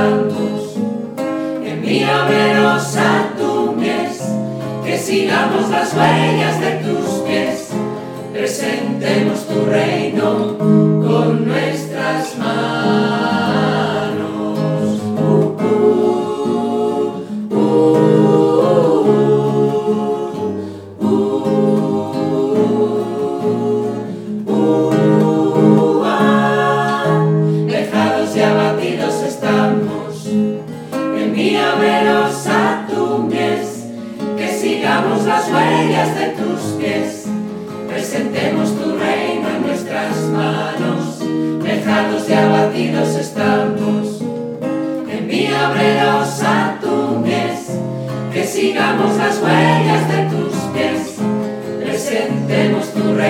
estamos, envíamenos a tu mies, que sigamos las huellas de tus pies, presentemos tu reino con nuestras manos. Dejados y abatidos estamos, envíamenos a tu mies, que sigamos las huellas de tus pies, presentemos tu reino en nuestras manos. Dejados y abatidos estamos, envíamenos a tu mies, que sigamos las huellas de tus pies, presentemos tu reino